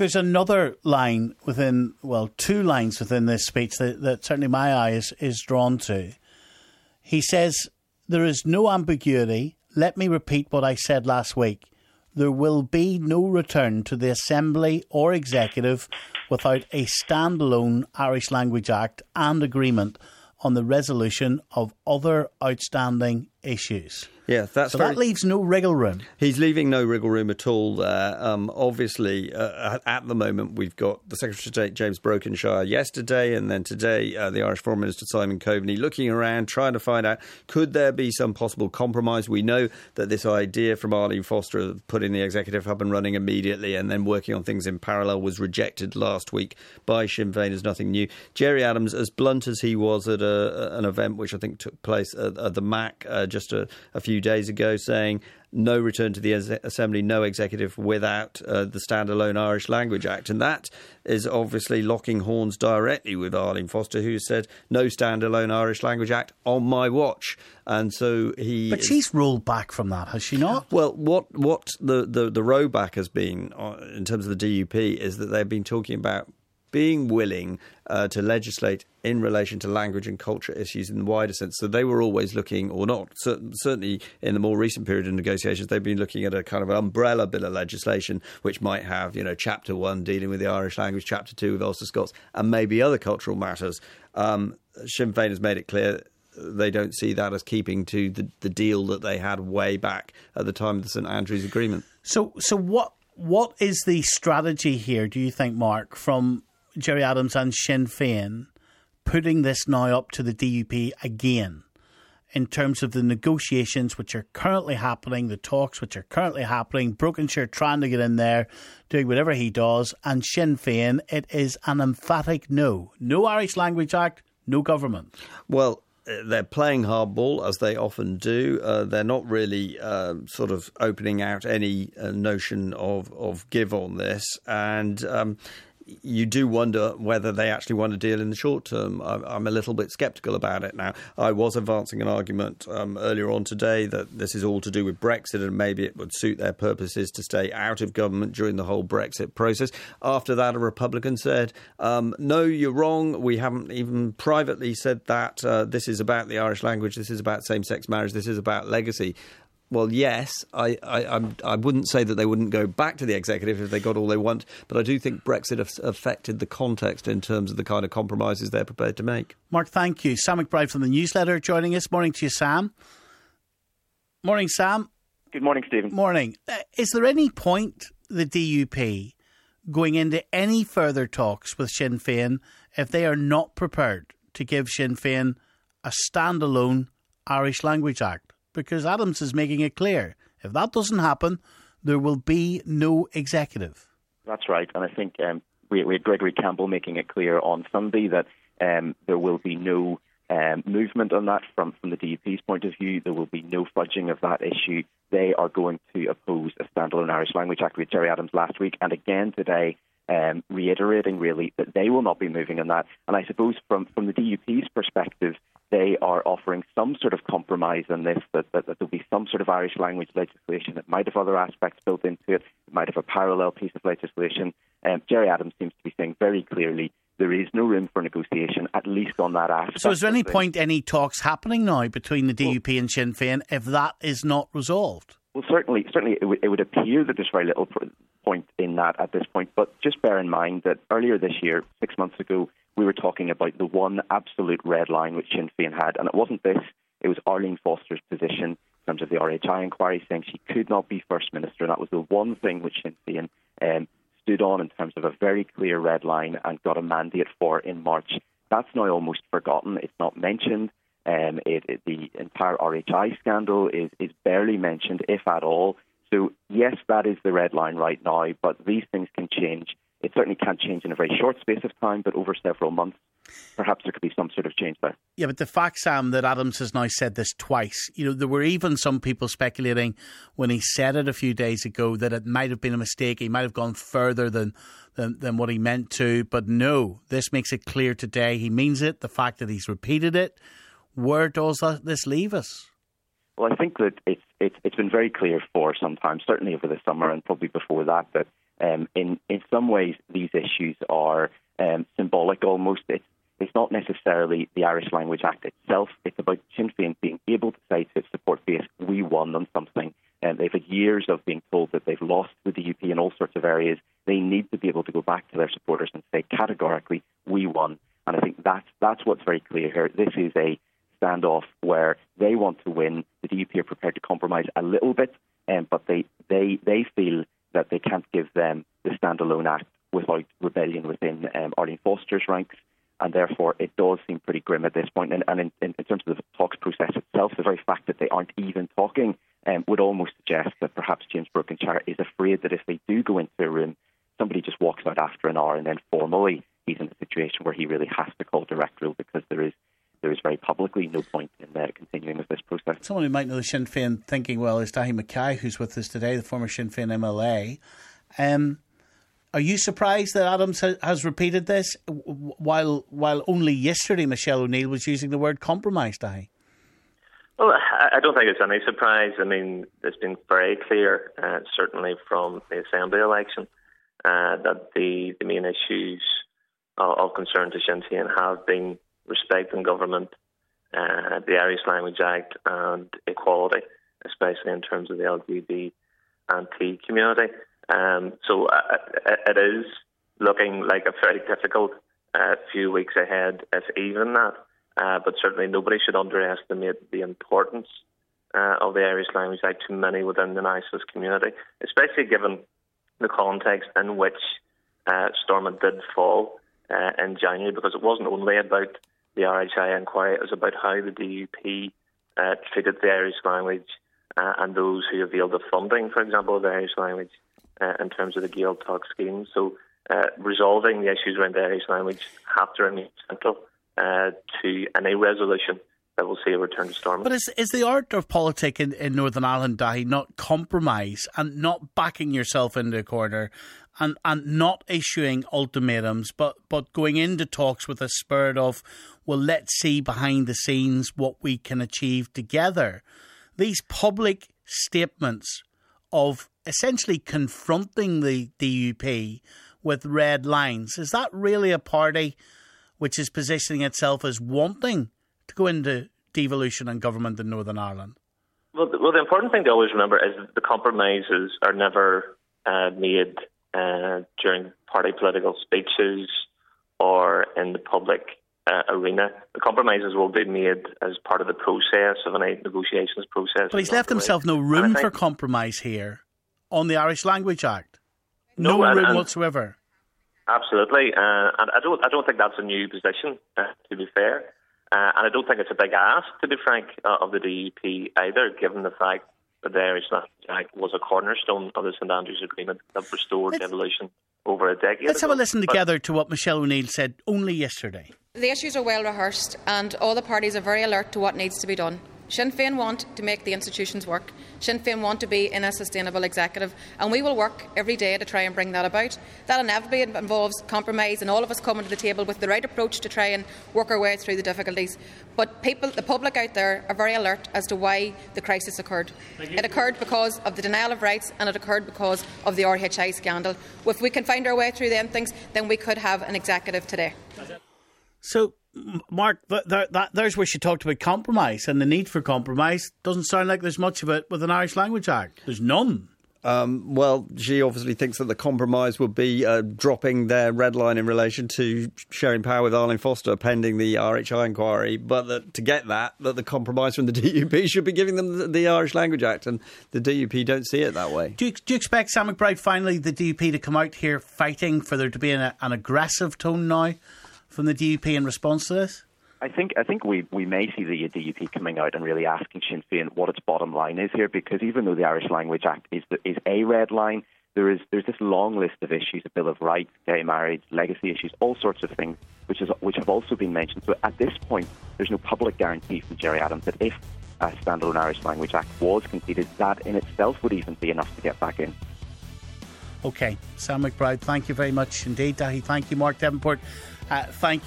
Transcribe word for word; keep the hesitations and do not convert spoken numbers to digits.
there's another line within, well, two lines within this speech that, that certainly my eye is, is drawn to. He says, there is no ambiguity. Let me repeat what I said last week. There will be no return to the Assembly or Executive without a standalone Irish Language Act and agreement on the resolution of other outstanding issues. Yeah, that's so very, that leaves no wriggle room. He's leaving no wriggle room at all there. Um, obviously, uh, at the moment, we've got the Secretary of State, James Brokenshire, yesterday, and then today, uh, the Irish Foreign Minister, Simon Coveney, looking around, trying to find out, could there be some possible compromise? We know that this idea from Arlene Foster of putting the executive up and running immediately and then working on things in parallel was rejected last week by Sinn Féin as nothing new. Gerry Adams, as blunt as he was at a, an event which I think took place at, at the M A C uh, just a, a few days ago, saying no return to the Assembly, no executive without uh, the standalone Irish Language Act. And that is obviously locking horns directly with Arlene Foster, who said no standalone Irish Language Act on my watch. And so he... But she's rolled back from that, has she not? Well, what what the, the, the rollback has been uh, in terms of the D U P is that they've been talking about being willing uh, to legislate in relation to language and culture issues in the wider sense. So they were always looking, or not, certainly in the more recent period of negotiations, they've been looking at a kind of umbrella bill of legislation which might have, you know, chapter one dealing with the Irish language, chapter two with Ulster Scots, and maybe other cultural matters. Um, Sinn Féin has made it clear they don't see that as keeping to the, the deal that they had way back at the time of the St Andrews Agreement. So, so what what is the strategy here, do you think, Mark, from Gerry Adams and Sinn Féin putting this now up to the D U P again in terms of the negotiations which are currently happening, the talks which are currently happening, Brokenshire trying to get in there, doing whatever he does, and Sinn Féin, it is an emphatic no. No Irish Language Act, no government. Well, they're playing hardball, as they often do. Uh, they're not really uh, sort of opening out any uh, notion of, of give on this. And um, you do wonder whether they actually want a deal in the short term. I'm a little bit sceptical about it now. I was advancing an argument um, earlier on today that this is all to do with Brexit and maybe it would suit their purposes to stay out of government during the whole Brexit process. After that, a Republican said, um, no, you're wrong. We haven't even privately said that. Uh, this is about the Irish language. This is about same-sex marriage. This is about legacy. Well, yes, I, I, I'm, I wouldn't say that they wouldn't go back to the executive if they got all they want, but I do think Brexit has affected the context in terms of the kind of compromises they're prepared to make. Mark, thank you. Sam McBride from the Newsletter joining us. Morning to you, Sam. Morning, Sam. Good morning, Stephen. Morning. Uh, is there any point, the D U P, going into any further talks with Sinn Féin if they are not prepared to give Sinn Féin a standalone Irish Language Act? Because Adams is making it clear, if that doesn't happen, there will be no executive. That's right, and I think um, we, we had Gregory Campbell making it clear on Sunday that um, there will be no um, movement on that from, from the D U P's point of view. There will be no fudging of that issue. They are going to oppose a standalone Irish Language Act with Gerry Adams last week, and again today, um, reiterating really that they will not be moving on that. And I suppose from, from the D U P's perspective, they are offering some sort of compromise on this, that, that, that there'll be some sort of Irish language legislation that might have other aspects built into it, it might have a parallel piece of legislation. Um, Gerry Adams seems to be saying very clearly there is no room for negotiation, at least on that aspect. So is there any point, any talks happening now between the D U P well, and Sinn Féin if that is not resolved? Well, certainly, certainly it, w- it would appear that there's very little pr- point in that at this point, but just bear in mind that earlier this year, six months ago, we were talking about the one absolute red line which Sinn Féin had, and it wasn't this, it was Arlene Foster's position in terms of the R H I inquiry, saying she could not be First Minister, and that was the one thing which Sinn Féin um, stood on in terms of a very clear red line and got a mandate for in March. That's now almost forgotten. It's not mentioned. Um, it, it, the entire R H I scandal is, is barely mentioned, if at all. So, yes, that is the red line right now, but these things can change. It certainly can't change in a very short space of time, but over several months, perhaps there could be some sort of change there. Yeah, but the fact, Sam, that Adams has now said this twice, you know, there were even some people speculating when he said it a few days ago that it might have been a mistake. He might have gone further than, than, than what he meant to. But no, this makes it clear today. He means it. The fact that he's repeated it. Where does that, this leave us? Well, I think that it's, it's, it's been very clear for some time, certainly over the summer and probably before that, that Um, in, in some ways, these issues are um, symbolic almost. It's, it's not necessarily the Irish Language Act itself. It's about Sinn Féin being able to say to its support base, we won on something. And they've had years of being told that they've lost the D U P in all sorts of areas. They need to be able to go back to their supporters and say categorically, we won. And I think that's, that's what's very clear here. This is a standoff where they want to win. The D U P are prepared to compromise a little bit, um, but they, they, they feel that they can't give them the standalone act without rebellion within um, Arlene Foster's ranks. And therefore, it does seem pretty grim at this point. And, and in, in, in terms of the talks process itself, the very fact that they aren't even talking um, would almost suggest that perhaps James Brokenshire is afraid that if they do go into a room, somebody just walks out after an hour and then formally he's in a situation where he really has to call direct rule, because there is there is very publicly no point in uh, continuing with this process. Someone who might know the Sinn Féin thinking well is Daithí Mackay, who's with us today, the former Sinn Féin M L A. Um, Are you surprised that Adams ha- has repeated this while while only yesterday Michelle O'Neill was using the word compromise, Daithí? Well, I don't think it's any surprise. I mean, it's been very clear, uh, certainly from the Assembly election, uh, that the, the main issues of, of concern to Sinn Féin have been respect in government, uh, the Irish Language Act and equality, especially in terms of the L G B T community. Um, so uh, it is looking like a very difficult uh, few weeks ahead, if even that. Uh, but certainly nobody should underestimate the importance uh, of the Irish Language Act to many within the nationalist community, especially given the context in which uh, Stormont did fall uh, in January, because it wasn't only about the R H I inquiry, it was about how the D U P uh, treated the Irish language uh, and those who availed of funding, for example, of the Irish language. Uh, in terms of the Gaeltacht scheme. So uh, resolving the issues around the Irish language have to remain central uh, to any resolution that will see a return to Stormont. But is, is the art of politics in, in Northern Ireland, Daithí, not compromise and not backing yourself into a corner and, and not issuing ultimatums, but, but going into talks with a spirit of, well, let's see behind the scenes what we can achieve together? These public statements of essentially confronting the D U P with red lines, is that really a party which is positioning itself as wanting to go into devolution and government in Northern Ireland? Well, the, well, the important thing to always remember is that the compromises are never uh, made uh, during party political speeches or in the public uh, arena. The compromises will be made as part of the process of any negotiations process. But he's left himself no room for compromise here on the Irish Language Act. No, no and, room and whatsoever. Absolutely, uh, and I don't. I don't think that's a new position. Uh, to be fair, uh, and I don't think it's a big ask, to be frank, uh, of the D U P either, given the fact that the Irish Language Act was a cornerstone of the St Andrews Agreement that restored let's, devolution over a decade. Let's ago. have a listen together to what Michelle O'Neill said only yesterday. The issues are well rehearsed, and all the parties are very alert to what needs to be done. Sinn Féin want to make the institutions work. Sinn Féin want to be in a sustainable executive, and we will work every day to try and bring that about. That inevitably involves compromise and all of us coming to the table with the right approach to try and work our way through the difficulties. But people, the public out there are very alert as to why the crisis occurred. It occurred because of the denial of rights, and it occurred because of the R H I scandal. If we can find our way through them things, then we could have an executive today. So, Mark, th- th- that, there's where she talked about compromise and the need for compromise. Doesn't sound like there's much of it with an Irish Language Act. There's none. Um, well, she obviously thinks that the compromise would be uh, dropping their red line in relation to sharing power with Arlene Foster pending the R H I inquiry, but that to get that, that the compromise from the D U P should be giving them the, the Irish Language Act, and the D U P don't see it that way. Do you, do you expect, Sam McBride, finally the D U P to come out here fighting for there to be an, an aggressive tone now from the D U P in response to this? I think I think we, we may see the D U P coming out and really asking Sinn Féin what its bottom line is here, because even though the Irish Language Act is the, is a red line, there is there's this long list of issues: a Bill of Rights, gay marriage, legacy issues, all sorts of things, which is which have also been mentioned. So at this point, there's no public guarantee from Gerry Adams that if a standalone Irish Language Act was conceded, that in itself would even be enough to get back in. OK, Sam McBride, thank you very much indeed. Daithí, thank you. Mark Davenport, uh, thank you.